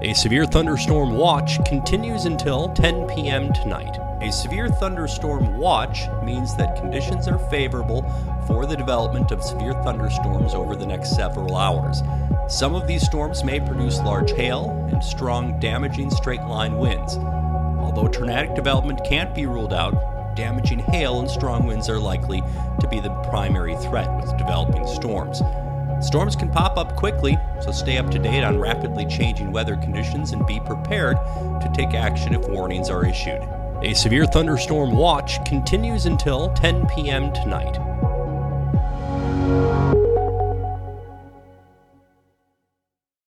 A severe thunderstorm watch continues until 10 p.m. tonight. A severe thunderstorm watch means that conditions are favorable for the development of severe thunderstorms over the next several hours. Some of these storms may produce large hail and strong, damaging straight-line winds. Although tornadic development can't be ruled out, damaging hail and strong winds are likely to be the primary threat with developing storms. Storms can pop up quickly, so stay up to date on rapidly changing weather conditions and be prepared to take action if warnings are issued. A severe thunderstorm watch continues until 10 p.m. tonight.